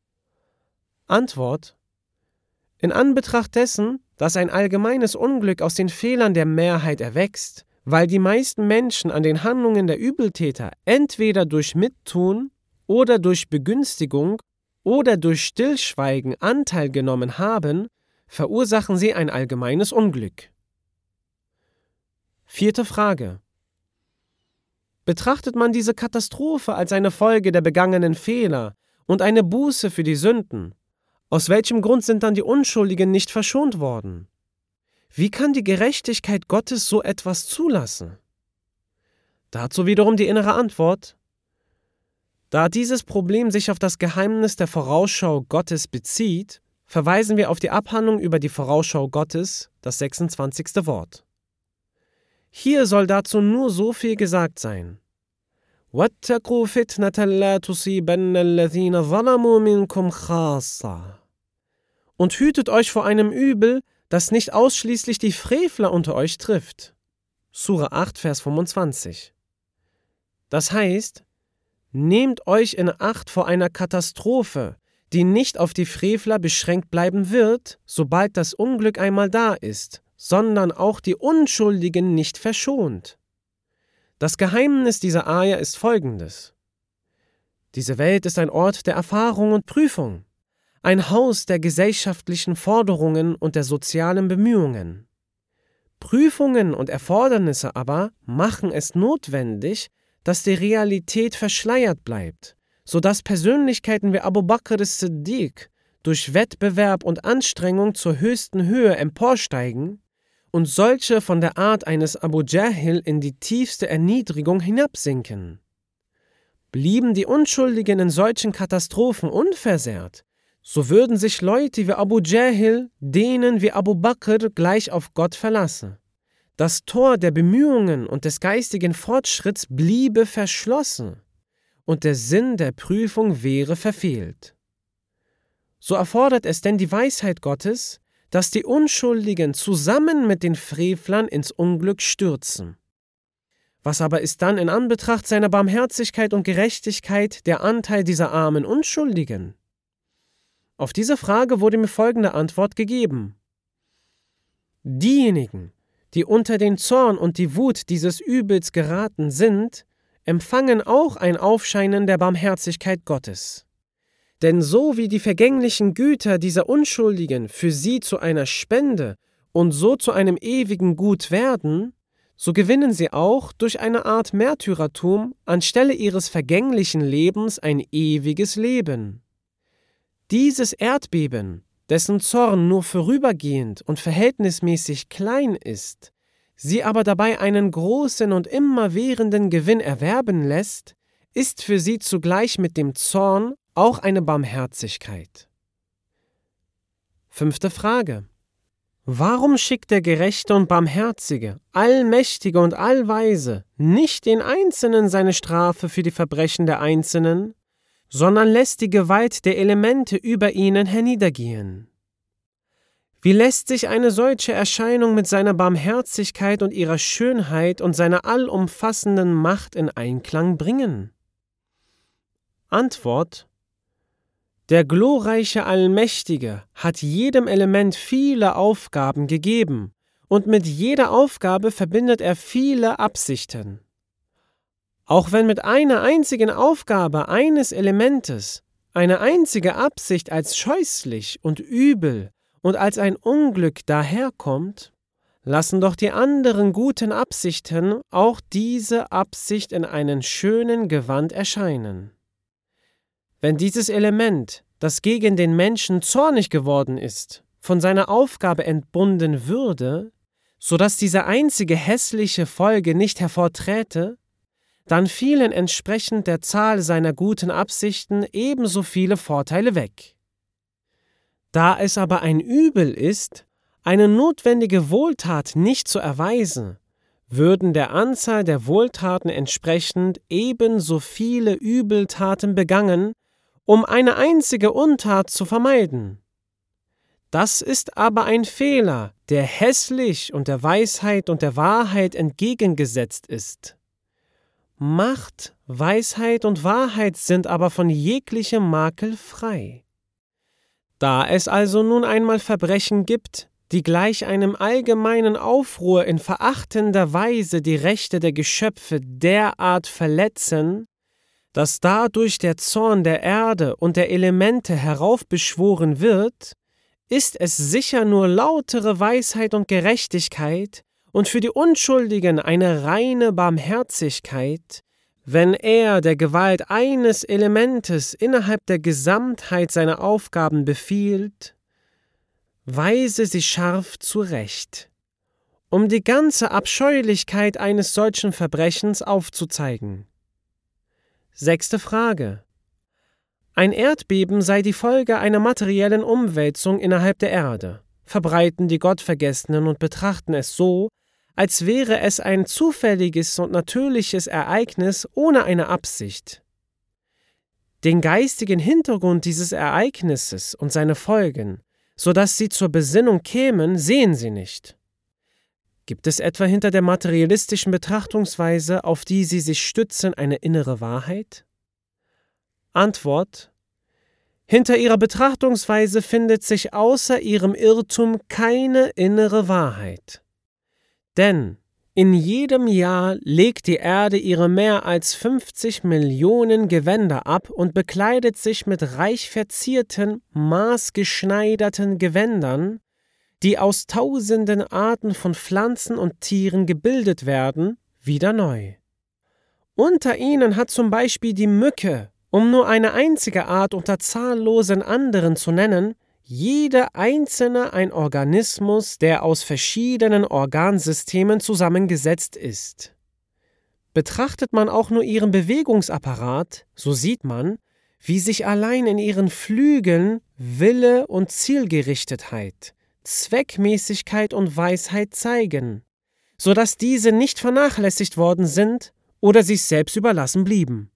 Antwort: In Anbetracht dessen, dass ein allgemeines Unglück aus den Fehlern der Mehrheit erwächst, weil die meisten Menschen an den Handlungen der Übeltäter entweder durch Mittun oder durch Begünstigung oder durch Stillschweigen Anteil genommen haben, verursachen sie ein allgemeines Unglück. Vierte Frage: Betrachtet man diese Katastrophe als eine Folge der begangenen Fehler und eine Buße für die Sünden, aus welchem Grund sind dann die Unschuldigen nicht verschont worden? Wie kann die Gerechtigkeit Gottes so etwas zulassen? Dazu wiederum die innere Antwort: Da dieses Problem sich auf das Geheimnis der Vorausschau Gottes bezieht, verweisen wir auf die Abhandlung über die Vorausschau Gottes, das 26. Wort. Hier soll dazu nur so viel gesagt sein: وَاتَّقُوا فِتْنَةً لَا تُصِيبَنَّ الَّذِينَ ظَلَمُوا مِنكُمْ خَاصَّةً. Und hütet euch vor einem Übel, das nicht ausschließlich die Frevler unter euch trifft. Sura 8, Vers 25. Das heißt, nehmt euch in Acht vor einer Katastrophe, die nicht auf die Frevler beschränkt bleiben wird, sobald das Unglück einmal da ist, sondern auch die Unschuldigen nicht verschont. Das Geheimnis dieser Aja ist folgendes: Diese Welt ist ein Ort der Erfahrung und Prüfung, ein Haus der gesellschaftlichen Forderungen und der sozialen Bemühungen. Prüfungen und Erfordernisse aber machen es notwendig, dass die Realität verschleiert bleibt, sodass Persönlichkeiten wie Abu Bakr as-Siddiq durch Wettbewerb und Anstrengung zur höchsten Höhe emporsteigen und solche von der Art eines Abu Jahil in die tiefste Erniedrigung hinabsinken. Blieben die Unschuldigen in solchen Katastrophen unversehrt, so würden sich Leute wie Abu Jahil denen wie Abu Bakr gleich auf Gott verlassen. Das Tor der Bemühungen und des geistigen Fortschritts bliebe verschlossen und der Sinn der Prüfung wäre verfehlt. So erfordert es denn die Weisheit Gottes, dass die Unschuldigen zusammen mit den Frevlern ins Unglück stürzen. Was aber ist dann in Anbetracht seiner Barmherzigkeit und Gerechtigkeit der Anteil dieser armen Unschuldigen? Auf diese Frage wurde mir folgende Antwort gegeben: Diejenigen, die unter den Zorn und die Wut dieses Übels geraten sind, empfangen auch ein Aufscheinen der Barmherzigkeit Gottes. Denn so wie die vergänglichen Güter dieser Unschuldigen für sie zu einer Spende und so zu einem ewigen Gut werden, so gewinnen sie auch durch eine Art Märtyrertum anstelle ihres vergänglichen Lebens ein ewiges Leben. Dieses Erdbeben, dessen Zorn nur vorübergehend und verhältnismäßig klein ist, sie aber dabei einen großen und immerwährenden Gewinn erwerben lässt, ist für sie zugleich mit dem Zorn auch eine Barmherzigkeit. 5. Frage. Warum schickt der Gerechte und Barmherzige, Allmächtige und Allweise nicht den Einzelnen seine Strafe für die Verbrechen der Einzelnen, sondern lässt die Gewalt der Elemente über ihnen herniedergehen? Wie lässt sich eine solche Erscheinung mit seiner Barmherzigkeit und ihrer Schönheit und seiner allumfassenden Macht in Einklang bringen? Antwort: Der glorreiche Allmächtige hat jedem Element viele Aufgaben gegeben, und mit jeder Aufgabe verbindet er viele Absichten. Auch wenn mit einer einzigen Aufgabe eines Elementes eine einzige Absicht als scheußlich und übel und als ein Unglück daherkommt, lassen doch die anderen guten Absichten auch diese Absicht in einem schönen Gewand erscheinen. Wenn dieses Element, das gegen den Menschen zornig geworden ist, von seiner Aufgabe entbunden würde, so dass diese einzige hässliche Folge nicht hervorträte, dann fielen entsprechend der Zahl seiner guten Absichten ebenso viele Vorteile weg. Da es aber ein Übel ist, eine notwendige Wohltat nicht zu erweisen, würden der Anzahl der Wohltaten entsprechend ebenso viele Übeltaten begangen, um eine einzige Untat zu vermeiden. Das ist aber ein Fehler, der hässlich und der Weisheit und der Wahrheit entgegengesetzt ist. Macht, Weisheit und Wahrheit sind aber von jeglichem Makel frei. Da es also nun einmal Verbrechen gibt, die gleich einem allgemeinen Aufruhr in verachtender Weise die Rechte der Geschöpfe derart verletzen, dass dadurch der Zorn der Erde und der Elemente heraufbeschworen wird, ist es sicher nur lautere Weisheit und Gerechtigkeit und für die Unschuldigen eine reine Barmherzigkeit, wenn er der Gewalt eines Elementes innerhalb der Gesamtheit seiner Aufgaben befiehlt: Weise sie scharf zurecht, um die ganze Abscheulichkeit eines solchen Verbrechens aufzuzeigen. 6. Frage. Ein Erdbeben sei die Folge einer materiellen Umwälzung innerhalb der Erde, verbreiten die Gottvergessenen und betrachten es so, als wäre es ein zufälliges und natürliches Ereignis ohne eine Absicht. Den geistigen Hintergrund dieses Ereignisses und seine Folgen, so dass sie zur Besinnung kämen, sehen sie nicht. Gibt es etwa hinter der materialistischen Betrachtungsweise, auf die sie sich stützen, eine innere Wahrheit? Antwort: Hinter ihrer Betrachtungsweise findet sich außer ihrem Irrtum keine innere Wahrheit. Denn in jedem Jahr legt die Erde ihre mehr als 50 Millionen Gewänder ab und bekleidet sich mit reich verzierten, maßgeschneiderten Gewändern, die aus tausenden Arten von Pflanzen und Tieren gebildet werden, wieder neu. Unter ihnen hat zum Beispiel die Mücke, um nur eine einzige Art unter zahllosen anderen zu nennen, jede einzelne ein Organismus, der aus verschiedenen Organsystemen zusammengesetzt ist. Betrachtet man auch nur ihren Bewegungsapparat, so sieht man, wie sich allein in ihren Flügeln Wille und Zielgerichtetheit, Zweckmäßigkeit und Weisheit zeigen, so dass diese nicht vernachlässigt worden sind oder sich selbst überlassen blieben.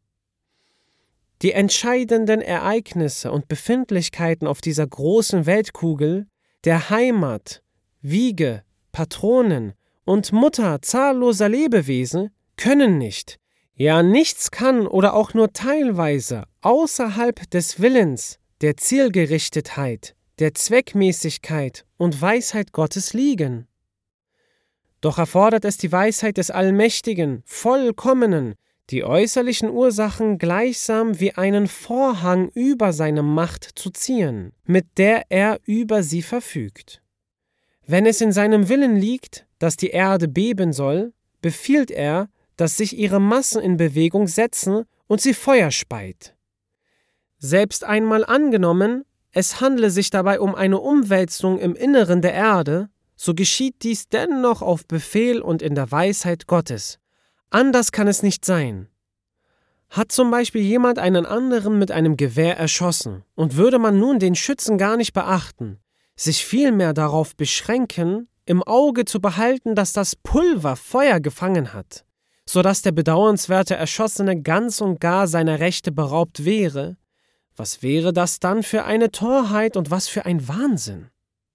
Die entscheidenden Ereignisse und Befindlichkeiten auf dieser großen Weltkugel, der Heimat, Wiege, Patronin und Mutter zahlloser Lebewesen, können nicht, ja nichts kann oder auch nur teilweise außerhalb des Willens, der Zielgerichtetheit, der Zweckmäßigkeit und Weisheit Gottes liegen. Doch erfordert es die Weisheit des Allmächtigen, Vollkommenen, die äußerlichen Ursachen gleichsam wie einen Vorhang über seine Macht zu ziehen, mit der er über sie verfügt. Wenn es in seinem Willen liegt, dass die Erde beben soll, befiehlt er, dass sich ihre Massen in Bewegung setzen und sie Feuer speit. Selbst einmal angenommen, es handle sich dabei um eine Umwälzung im Inneren der Erde, so geschieht dies dennoch auf Befehl und in der Weisheit Gottes. Anders kann es nicht sein. Hat zum Beispiel jemand einen anderen mit einem Gewehr erschossen und würde man nun den Schützen gar nicht beachten, sich vielmehr darauf beschränken, im Auge zu behalten, dass das Pulver Feuer gefangen hat, sodass der bedauernswerte Erschossene ganz und gar seiner Rechte beraubt wäre, was wäre das dann für eine Torheit und was für ein Wahnsinn?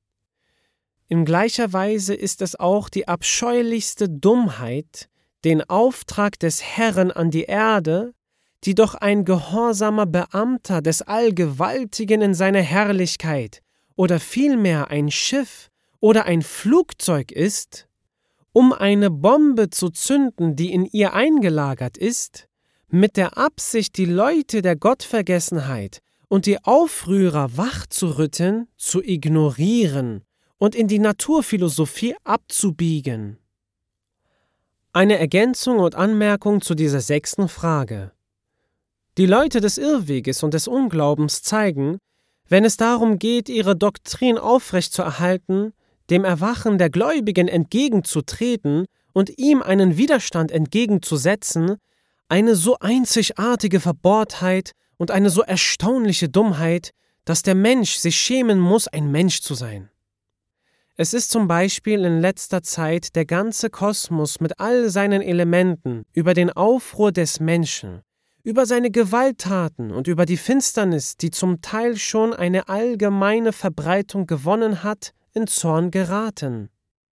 In gleicher Weise ist es auch die abscheulichste Dummheit, den Auftrag des Herrn an die Erde, die doch ein gehorsamer Beamter des Allgewaltigen in seiner Herrlichkeit oder vielmehr ein Schiff oder ein Flugzeug ist, um eine Bombe zu zünden, die in ihr eingelagert ist, mit der Absicht, die Leute der Gottvergessenheit und die Aufrührer wachzurütteln, zu ignorieren und in die Naturphilosophie abzubiegen. Eine Ergänzung und Anmerkung zu dieser 6. Frage. Die Leute des Irrweges und des Unglaubens zeigen, wenn es darum geht, ihre Doktrin aufrechtzuerhalten, dem Erwachen der Gläubigen entgegenzutreten und ihm einen Widerstand entgegenzusetzen, eine so einzigartige Verbohrtheit und eine so erstaunliche Dummheit, dass der Mensch sich schämen muss, ein Mensch zu sein. Es ist zum Beispiel in letzter Zeit der ganze Kosmos mit all seinen Elementen über den Aufruhr des Menschen, über seine Gewalttaten und über die Finsternis, die zum Teil schon eine allgemeine Verbreitung gewonnen hat, in Zorn geraten.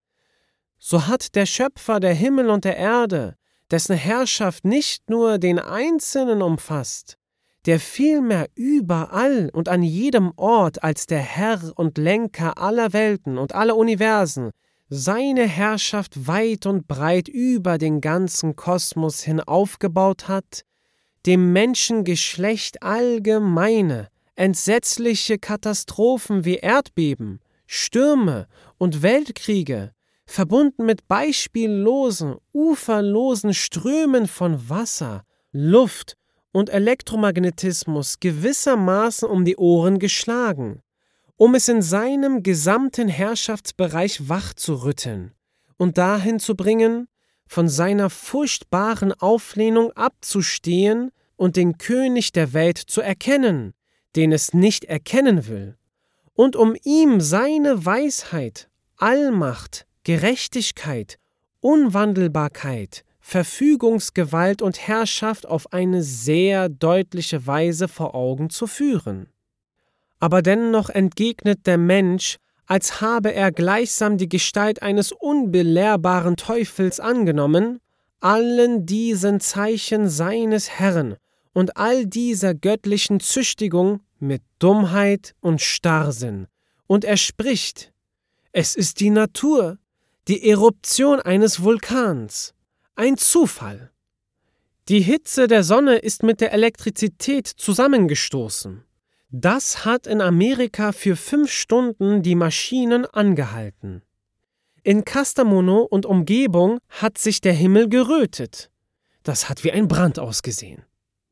So hat der Schöpfer der Himmel und der Erde, dessen Herrschaft nicht nur den Einzelnen umfasst, der vielmehr überall und an jedem Ort als der Herr und Lenker aller Welten und aller Universen seine Herrschaft weit und breit über den ganzen Kosmos hin aufgebaut hat, dem Menschengeschlecht allgemeine, entsetzliche Katastrophen wie Erdbeben, Stürme und Weltkriege, verbunden mit beispiellosen, uferlosen Strömen von Wasser, Luft und Elektromagnetismus gewissermaßen um die Ohren geschlagen, um es in seinem gesamten Herrschaftsbereich wachzurütteln und dahin zu bringen, von seiner furchtbaren Auflehnung abzustehen und den König der Welt zu erkennen, den es nicht erkennen will, und um ihm seine Weisheit, Allmacht, Gerechtigkeit, Unwandelbarkeit, Verfügungsgewalt und Herrschaft auf eine sehr deutliche Weise vor Augen zu führen. Aber dennoch entgegnet der Mensch, als habe er gleichsam die Gestalt eines unbelehrbaren Teufels angenommen, allen diesen Zeichen seines Herrn und all dieser göttlichen Züchtigung mit Dummheit und Starrsinn. Und er spricht: Es ist die Natur, die Eruption eines Vulkans, ein Zufall. Die Hitze der Sonne ist mit der Elektrizität zusammengestoßen. Das hat in Amerika für 5 Stunden die Maschinen angehalten. In Kastamonu und Umgebung hat sich der Himmel gerötet. Das hat wie ein Brand ausgesehen.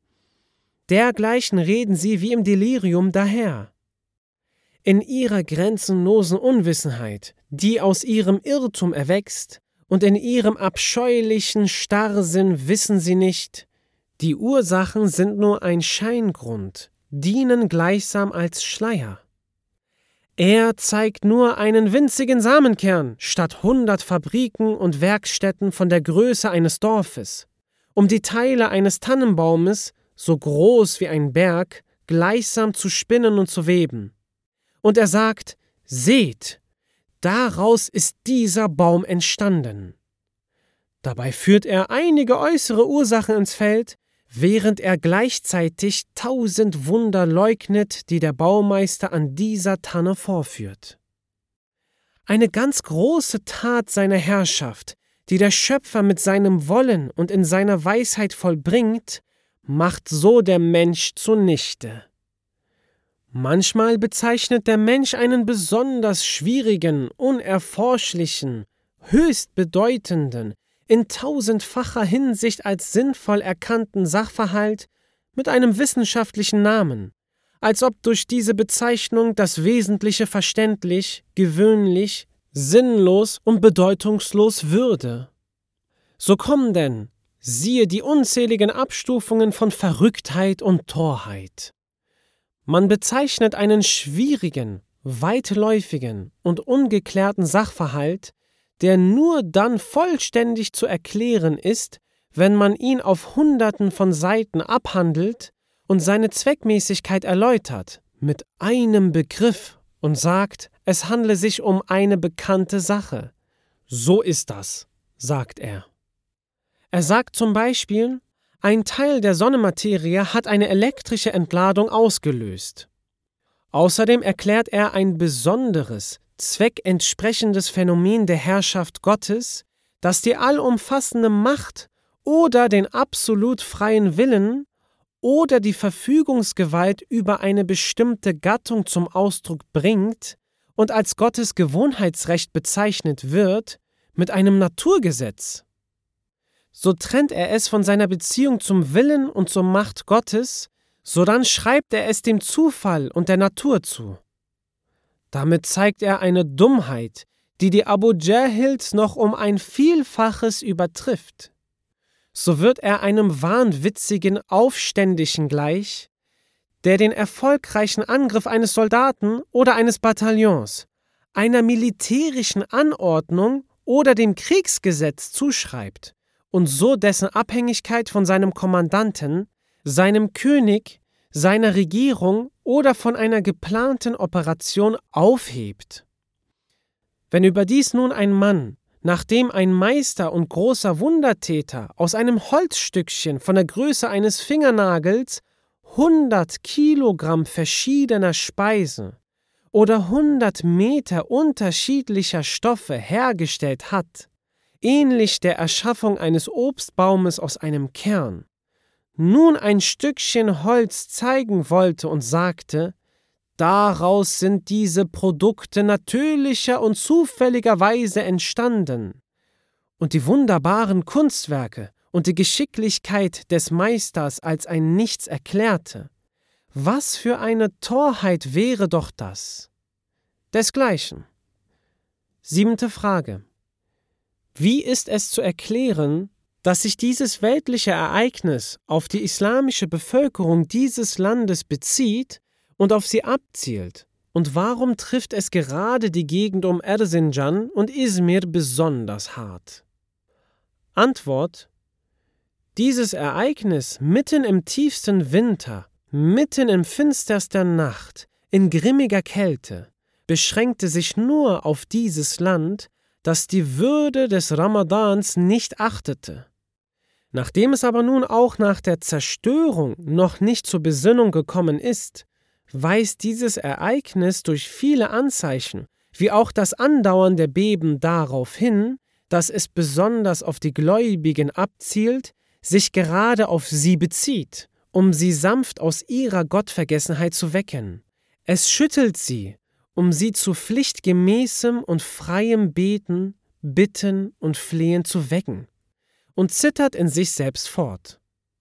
Dergleichen reden sie wie im Delirium daher. In ihrer grenzenlosen Unwissenheit, die aus ihrem Irrtum erwächst, und in ihrem abscheulichen Starrsinn wissen sie nicht, die Ursachen sind nur ein Scheingrund, dienen gleichsam als Schleier. Er zeigt nur einen winzigen Samenkern statt 100 Fabriken und Werkstätten von der Größe eines Dorfes, um die Teile eines Tannenbaumes, so groß wie ein Berg, gleichsam zu spinnen und zu weben. Und er sagt: Seht, daraus ist dieser Baum entstanden. Dabei führt er einige äußere Ursachen ins Feld, während er gleichzeitig 1000 Wunder leugnet, die der Baumeister an dieser Tanne vorführt. Eine ganz große Tat seiner Herrschaft, die der Schöpfer mit seinem Wollen und in seiner Weisheit vollbringt, macht so der Mensch zunichte. Manchmal bezeichnet der Mensch einen besonders schwierigen, unerforschlichen, höchst bedeutenden, in 1000-facher Hinsicht als sinnvoll erkannten Sachverhalt mit einem wissenschaftlichen Namen, als ob durch diese Bezeichnung das Wesentliche verständlich, gewöhnlich, sinnlos und bedeutungslos würde. So kommen denn, siehe die unzähligen Abstufungen von Verrücktheit und Torheit. Man bezeichnet einen schwierigen, weitläufigen und ungeklärten Sachverhalt, der nur dann vollständig zu erklären ist, wenn man ihn auf Hunderten von Seiten abhandelt und seine Zweckmäßigkeit erläutert, mit einem Begriff und sagt, es handle sich um eine bekannte Sache. So ist das, sagt er. Er sagt zum Beispiel, ein Teil der Sonnenmaterie hat eine elektrische Entladung ausgelöst. Außerdem erklärt er ein besonderes, zweckentsprechendes Phänomen der Herrschaft Gottes, das die allumfassende Macht oder den absolut freien Willen oder die Verfügungsgewalt über eine bestimmte Gattung zum Ausdruck bringt und als Gottes Gewohnheitsrecht bezeichnet wird, mit einem Naturgesetz. So trennt er es von seiner Beziehung zum Willen und zur Macht Gottes, sodann schreibt er es dem Zufall und der Natur zu. Damit zeigt er eine Dummheit, die die Abu Jahils noch um ein Vielfaches übertrifft. So wird er einem wahnwitzigen Aufständischen gleich, der den erfolgreichen Angriff eines Soldaten oder eines Bataillons, einer militärischen Anordnung oder dem Kriegsgesetz zuschreibt und so dessen Abhängigkeit von seinem Kommandanten, seinem König, seiner Regierung oder von einer geplanten Operation aufhebt. Wenn überdies nun ein Mann, nachdem ein Meister und großer Wundertäter aus einem Holzstückchen von der Größe eines Fingernagels 100 Kilogramm verschiedener Speise oder 100 Meter unterschiedlicher Stoffe hergestellt hat, ähnlich der Erschaffung eines Obstbaumes aus einem Kern, nun ein Stückchen Holz zeigen wollte und sagte, daraus sind diese Produkte natürlicher und zufälligerweise entstanden, und die wunderbaren Kunstwerke und die Geschicklichkeit des Meisters als ein Nichts erklärte, was für eine Torheit wäre doch das? Desgleichen. 7. Frage. Wie ist es zu erklären, dass sich dieses weltliche Ereignis auf die islamische Bevölkerung dieses Landes bezieht und auf sie abzielt? Und warum trifft es gerade die Gegend um Erzincan und Izmir besonders hart? Antwort: Dieses Ereignis mitten im tiefsten Winter, mitten in finsterster Nacht, in grimmiger Kälte, beschränkte sich nur auf dieses Land, das die Würde des Ramadans nicht achtete. Nachdem es aber nun auch nach der Zerstörung noch nicht zur Besinnung gekommen ist, weist dieses Ereignis durch viele Anzeichen, wie auch das Andauern der Beben darauf hin, dass es besonders auf die Gläubigen abzielt, sich gerade auf sie bezieht, um sie sanft aus ihrer Gottvergessenheit zu wecken. Es schüttelt sie, um sie zu pflichtgemäßem und freiem Beten, Bitten und Flehen zu wecken, und zittert in sich selbst fort.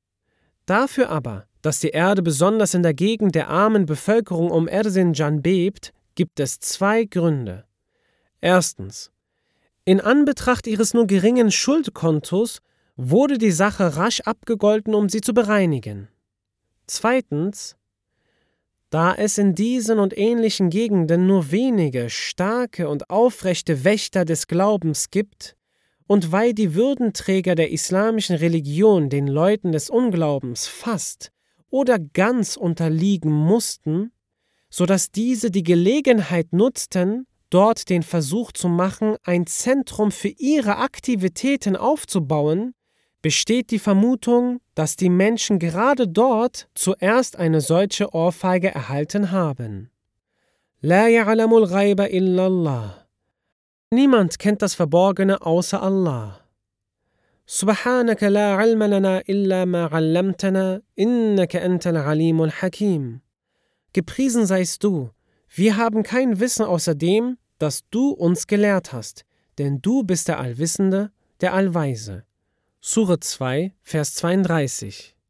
Dafür aber, dass die Erde besonders in der Gegend der armen Bevölkerung um Erzincan bebt, gibt es 2 Gründe. Erstens: In Anbetracht ihres nur geringen Schuldkontos wurde die Sache rasch abgegolten, um sie zu bereinigen. Zweitens: Da es in diesen und ähnlichen Gegenden nur wenige starke und aufrechte Wächter des Glaubens gibt, und weil die Würdenträger der islamischen Religion den Leuten des Unglaubens fast oder ganz unterliegen mussten, so dass diese die Gelegenheit nutzten, dort den Versuch zu machen, ein Zentrum für ihre Aktivitäten aufzubauen, besteht die Vermutung, dass die Menschen gerade dort zuerst eine solche Ohrfeige erhalten haben. La ya'lamul ghaiba illa Allah. Niemand kennt das Verborgene außer Allah. Subhanaka la ilma lana illa ma 'allamtana, innaka antal alimul hakim. Gepriesen seist du, wir haben kein Wissen außer dem, das du uns gelehrt hast, denn du bist der Allwissende, der Allweise. Sure 2, Vers 32.